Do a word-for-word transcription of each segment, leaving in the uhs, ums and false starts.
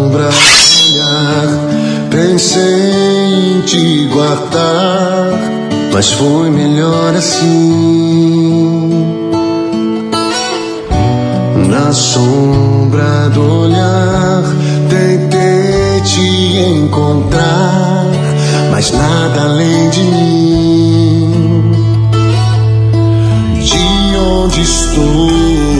sombra olhar, pensei em te guardar, mas foi melhor assim. Na sombra do olhar, tentei te encontrar, mas nada além de mim. De onde estou,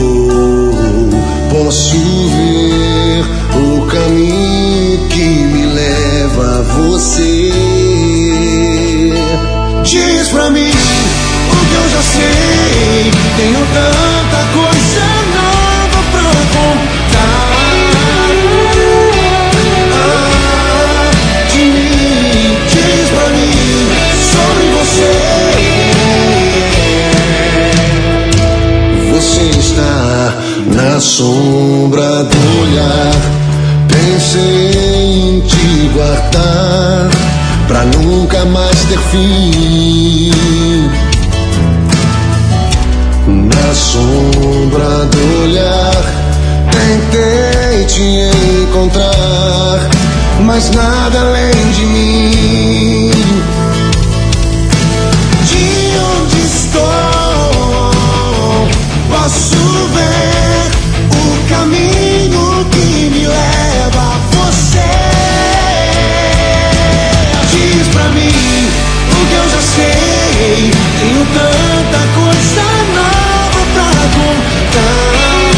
posso ver o caminho que me leva a você. Diz pra mim o que eu já sei, tenho tanta coisa nova pra contar. Ah, de mim, diz pra mim sobre você. Você está na sombra do olhar, pensei em te guardar, pra nunca mais ter fim. Na sombra do olhar, tentei te encontrar, mas nada além de mim. De onde estou, posso ver o caminho que me leva a você. Diz pra mim o que eu já sei, tenho tanta coisa nova pra contar.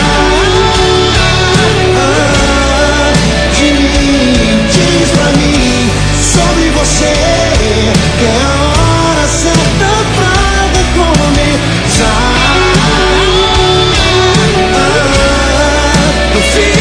De mim, diz pra mim sobre você, que é a hora certa pra recomeçar. No fim.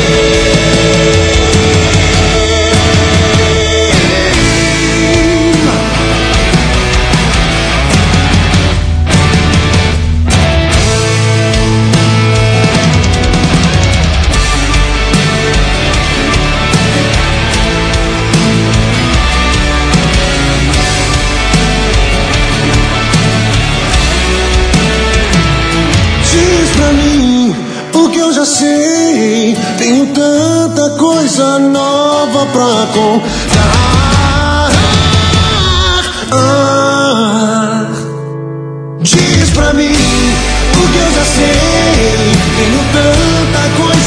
Já sei, tenho tanta coisa nova pra contar. Ah, diz pra mim o que eu já sei, tenho tanta coisa